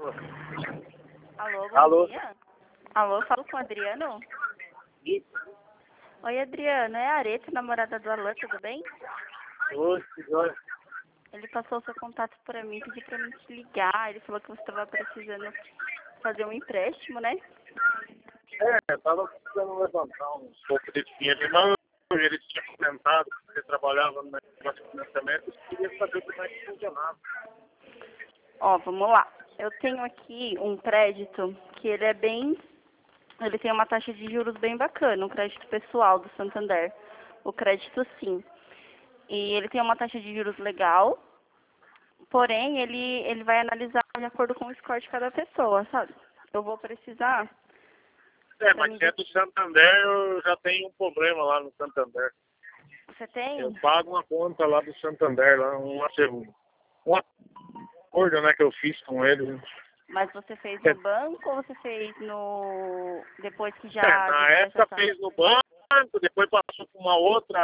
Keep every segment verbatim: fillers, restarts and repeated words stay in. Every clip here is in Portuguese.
Alô, bom Alô? dia. Alô, falo com o Adriano? Isso. Oi, Adriano, é a Areta, namorada do Alan, tudo bem? Oi, senhor. Ele passou o seu contato para mim, pediu para mim te ligar, ele falou que você estava precisando fazer um empréstimo, né? É, eu tava precisando levantar um pouco de dinheiro. Não, ele tinha comentado que você trabalhava no negócio de financiamento e queria saber como é que funcionava. Ó, vamos lá. Eu tenho aqui um crédito que ele é bem... Ele tem uma taxa de juros bem bacana, um crédito pessoal do Santander. O crédito sim. E ele tem uma taxa de juros legal, porém ele, ele vai analisar de acordo com o score de cada pessoa, sabe? Eu vou precisar... É, mas se é do Santander, eu já tenho um problema lá no Santander. Você tem? Eu pago uma conta lá do Santander, lá, uma segunda. Um acordo, né, que eu fiz com ele. Mas você fez É. no banco ou você fez no... depois que já... É, na já época tá... fez no banco, depois passou por uma outra...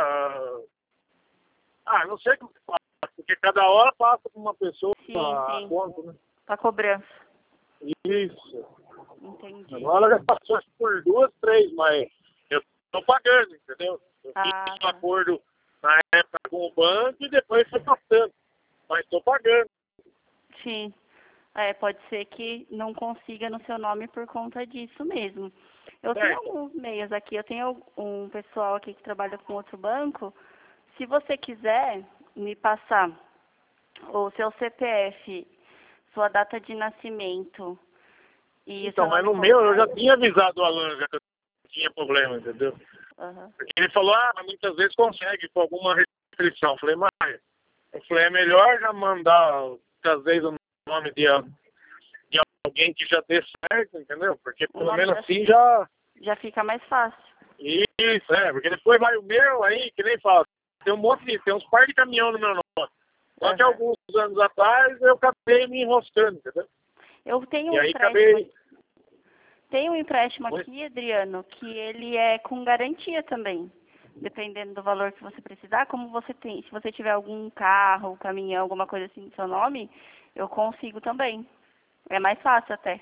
Ah, não sei como que faz, porque cada hora passa por uma pessoa Sim, a sim. conta, né? Pra cobrança. Isso. Entendi. Agora já passou por duas, três, mas eu tô pagando, entendeu? Eu Ah, fiz um tá. acordo na época com o banco e depois foi passando. Mas tô pagando. Sim. É, pode ser que não consiga no seu nome por conta disso mesmo. Eu tenho É, alguns meios aqui, eu tenho um pessoal aqui que trabalha com outro banco. Se você quiser me passar o seu C P F, sua data de nascimento e o seu então, mas nome no meu eu já completo. tinha avisado o Alan já que eu tinha problema, entendeu? Aham. Porque ele falou, ah, mas muitas vezes consegue com alguma restrição. Eu falei, mas eu falei, é melhor já mandar, às vezes, o nome de, de alguém que já dê certo, entendeu? Porque O pelo nome menos já, assim já... já fica mais fácil. Isso, é, porque depois vai o meu aí, que nem fala, tem um monte de, tem uns par de caminhão no meu nome. Só que Aham. alguns anos atrás eu acabei me enroscando, entendeu? Eu tenho E um aí empréstimo, acabei... tem um empréstimo Oi? aqui, Adriano, que ele é com garantia também. Dependendo do valor que você precisar, como você tem, se você tiver algum carro, caminhão, alguma coisa assim no seu nome, eu consigo também. É mais fácil até.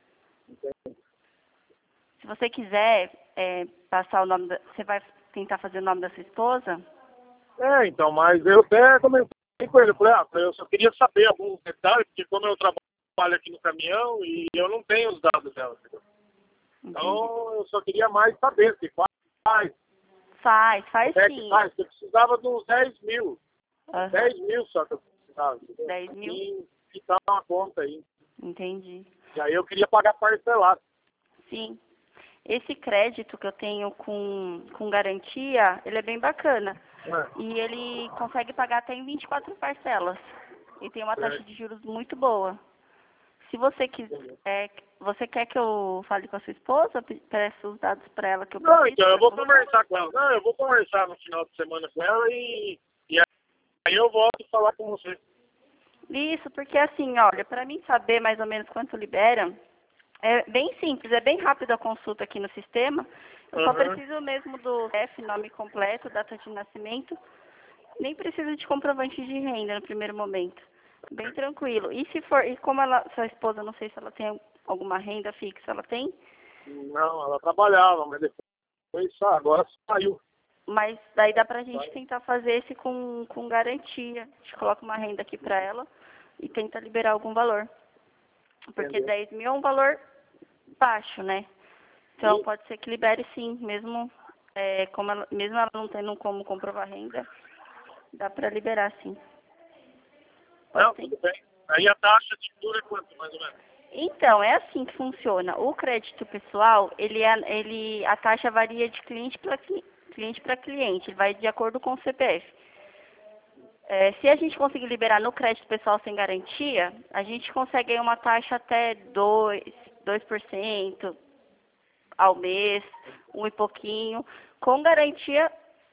Se você quiser é, passar o nome da, você vai tentar fazer o nome da sua esposa? É, então, mas eu até comentei com ele, eu falei, ah, eu só queria saber alguns detalhes, porque como eu trabalho aqui no caminhão e eu não tenho os dados dela, entendeu? Entendi. Então eu só queria mais saber se faz, Faz, faz como é que sim. faz, eu precisava de uns dez mil, Aham. dez mil só que eu precisava, entendeu? dez mil? E quitar uma conta aí. Entendi. E aí eu queria pagar parcelado. Sim. Esse crédito que eu tenho com, com garantia, ele é bem bacana. Né? E ele consegue pagar até em vinte e quatro parcelas. E tem uma taxa Certo. de juros muito boa. Se você quiser, é, você quer que eu fale com a sua esposa, pe- peça os dados para ela que eu Não, preciso então eu para vou você? conversar com ela. Não, eu vou conversar no final de semana com ela e, e aí eu volto falar com você. Isso, porque assim, olha, para mim saber mais ou menos quanto libera, é bem simples, é bem rápido a consulta aqui no sistema. Eu só Aham. preciso mesmo do C E F, nome completo, data de nascimento. Nem preciso de comprovante de renda no primeiro momento. Bem tranquilo. E se for, e como ela, sua esposa, não sei se ela tem alguma renda fixa, ela tem? Não, ela trabalhava, mas depois só, agora saiu. Mas daí dá pra gente tentar fazer esse com, com garantia. A gente coloca uma renda aqui pra ela e tenta liberar algum valor. Porque Entendeu? dez mil é um valor baixo, né? Então pode ser que libere sim, mesmo, é, como ela, mesmo ela não tendo como comprovar renda, dá pra liberar sim. Pode Não, sim. tudo bem. Aí a taxa de juros é quanto, mais ou menos? Então, é assim que funciona. O crédito pessoal, ele, é, ele a taxa varia de cliente para cliente para cliente, vai de acordo com o C P F. É, se a gente conseguir liberar no crédito pessoal sem garantia, a gente consegue aí uma taxa até dois por cento ao mês, um e pouquinho. Com garantia,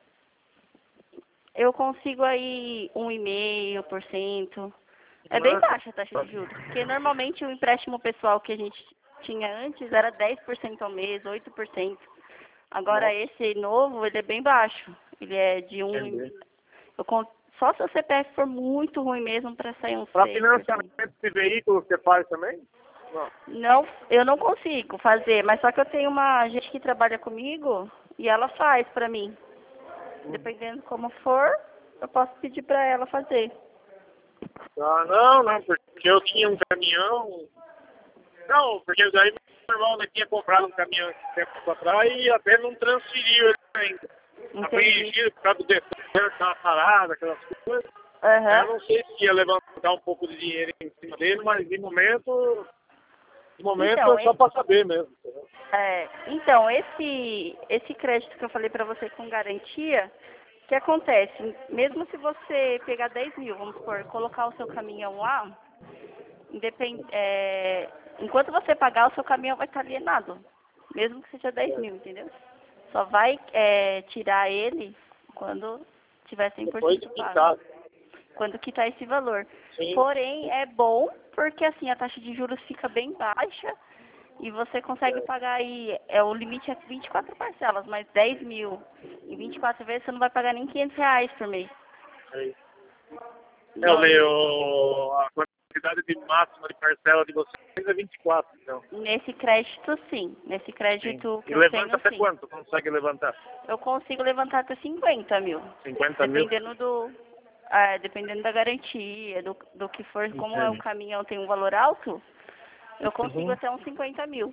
eu consigo aí um vírgula cinco por cento. É bem Nossa. baixa a taxa de juros, porque normalmente o empréstimo pessoal que a gente tinha antes era dez por cento ao mês, oito por cento. Agora Nossa, esse novo, ele é bem baixo. Ele é de um... entendi. Eu, con- só se o C P F for muito ruim mesmo para sair uns Para seis por cento. financiamento de veículo você faz também? Não. Não, eu não consigo fazer, mas só que eu tenho uma gente que trabalha comigo e ela faz pra mim. Dependendo como for, eu posso pedir pra ela fazer. Ah, não, não, porque eu tinha um caminhão. Não, porque daí meu irmão né, tinha comprado um caminhão esse tempo atrás e até não transferiu ele ainda. Tá Entendi. preenchido por causa do deserto, aquela parada, aquelas coisas. Aham. Eu não sei se ia levantar um pouco de dinheiro em cima dele, mas de momento, de momento Então, é só esse- para saber mesmo. Entendeu? É, então, esse, esse crédito que eu falei pra você com garantia, o que acontece? Mesmo se você pegar dez mil, vamos supor, colocar o seu caminhão lá, independ, é, enquanto você pagar, o seu caminhão vai estar alienado. Mesmo que seja dez mil, entendeu? Só vai é, tirar ele quando tiver cem por Depois de cento pago. pintado. Quando quitar esse valor. Sim. Porém, é bom porque assim a taxa de juros fica bem baixa e você consegue É. pagar aí, é, o limite é vinte e quatro parcelas, mas dez mil em vinte e quatro vezes você não vai pagar nem quinhentos reais por mês. É, é Não, o meu, a quantidade de máxima de parcela de vocês é vinte e quatro, então. nesse crédito sim, nesse Sim. crédito que E eu levanta tenho até sim. quanto? Consegue levantar? Eu consigo levantar até cinquenta mil, cinquenta mil? dependendo do, é, dependendo da garantia, do, do que for, como é o Entendi. caminhão tem um valor alto, eu consigo Uhum. até uns cinquenta mil.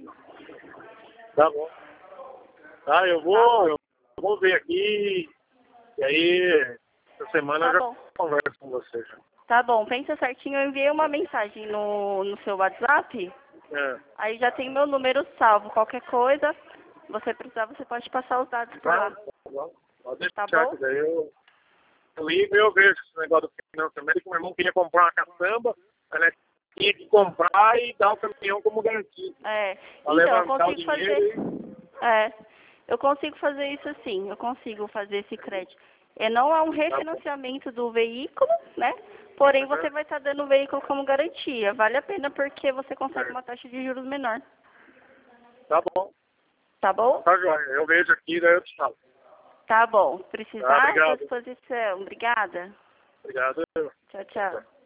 Tá bom. Tá, eu vou, eu vou ver aqui e aí essa semana Tá eu já bom. converso com você. Já. Tá bom, pensa certinho, eu enviei uma mensagem no, no seu WhatsApp, É. aí já tem meu número salvo. Qualquer coisa, você precisar, você pode passar os dados por Tá, lá. tá bom. Pode deixar, Tá bom? que daí eu, eu ligo e eu vejo esse negócio do financiamento, que meu irmão queria comprar uma caçamba, mas né, tinha que comprar e dar o caminhão como garantia. É, Pra então, eu levantar o consigo dinheiro fazer. É, eu consigo fazer isso sim, eu consigo fazer esse crédito. É, não é um refinanciamento do veículo, né? Porém, e... você vai estar dando o veículo como garantia. Vale a pena porque você consegue É. uma taxa de juros menor. Tá bom. Tá bom? Tá joia. Eu vejo aqui, daí eu te falo. Tá bom. Tá, Precisar, à sua obrigado. disposição. Obrigada. Obrigado. Tchau, tchau.